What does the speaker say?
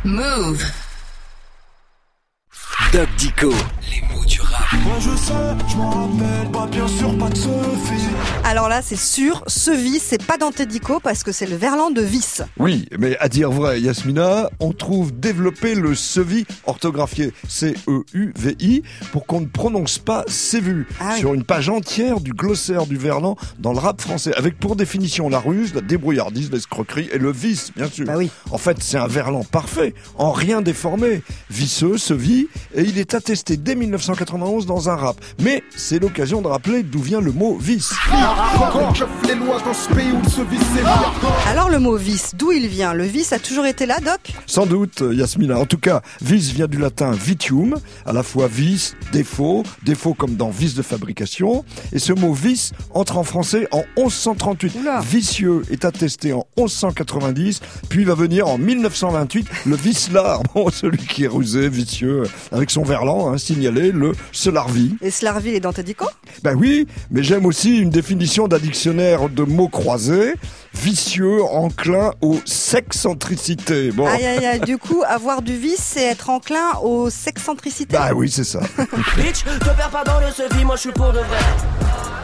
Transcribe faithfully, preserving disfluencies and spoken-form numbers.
Move. Doc Dico, les mots du rap. Moi je sais, je m'en rappelle, pas bien sûr, pas de Sophie. Alors là, c'est sûr, ce vice, c'est pas Dante Dico parce que c'est le verlan de vice. Oui, mais à dire vrai, Yasmina, on trouve développé le sevi orthographié C E U V I pour qu'on ne prononce pas sévu Ah oui. sur une page entière du glossaire du verlan dans le rap français, avec pour définition la ruse, la débrouillardise, l'escroquerie et le vice, bien sûr. Bah oui. En fait, c'est un verlan parfait, en rien déformé, visseux, sevi, et il est attesté dès mille neuf cent quatre-vingt-onze dans un rap. Mais c'est l'occasion de rappeler d'où vient le mot vice. Alors le mot vice, d'où il vient? Le vice a toujours été là, Doc? Sans doute, Yasmina. En tout cas, vice vient du latin vitium, à la fois vice, défaut, défaut comme dans vice de fabrication. Et ce mot vice entre en français en onze cent trente-huit. Oula. Vicieux est attesté en onze cent quatre-vingt-dix, puis va venir en mille neuf cent vingt-huit le vicelard, bon, celui qui est rusé, vicieux, avec son verlan hein, signalé, le selarvi. Et Slarville et Dante Dico? Ben oui, mais j'aime aussi une définition d'un dictionnaire de mots croisés, vicieux, enclin aux sexcentricités. Bon. Aïe aïe aïe, du coup, avoir du vice, c'est être enclin aux sexcentricités. Bah oui, c'est ça. Bitch, te perds pas dans le sevi, moi je suis pour de vrai.